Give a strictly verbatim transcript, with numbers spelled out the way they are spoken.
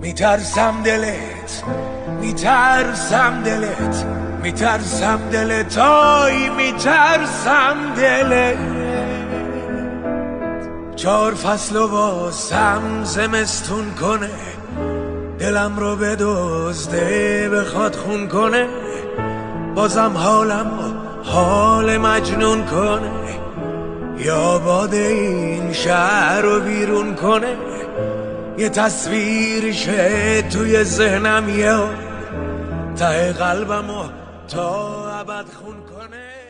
میترسم دلت، میترسم دلت، میترسم دلت، آی میترسم دلت. چهار فصل و بازم زمستون کنه، دلم رو بدزده بخواد خون کنه، بازم حالم و حال مجنون کنه، یا باد این شهر رو بیرون کنه. یه تصویرشه توی ذهنم، یه ته قلبم و تا ابد خون کنه.